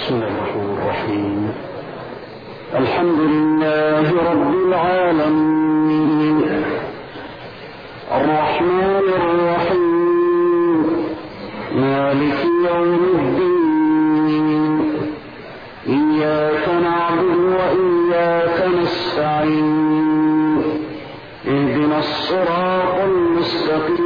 بسم الله الرحمن الرحيم. الحمد لله رب العالمين الرحمن الرحيم مالك يوم الدين إياك نعبد وإياك نستعين اهدنا الصراط المستقيم